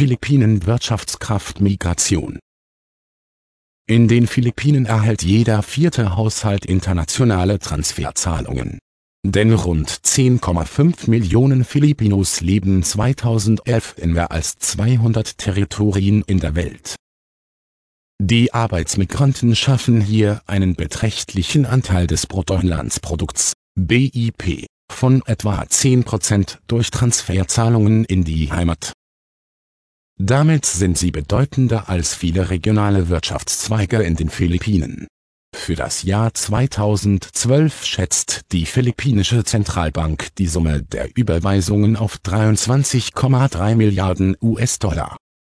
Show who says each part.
Speaker 1: Philippinen Wirtschaftskraft Migration. In den Philippinen erhält jeder vierte Haushalt internationale Transferzahlungen. Denn rund 10,5 Millionen Filipinos leben 2011 in mehr als 200 Territorien in der Welt. Die Arbeitsmigranten schaffen hier einen beträchtlichen Anteil des Bruttoinlandsprodukts (BIP) von etwa 10% durch Transferzahlungen in die Heimat. Damit sind sie bedeutender als viele regionale Wirtschaftszweige in den Philippinen. Für das Jahr 2012 schätzt die philippinische Zentralbank die Summe der Überweisungen auf 23,3 Milliarden US-Dollar.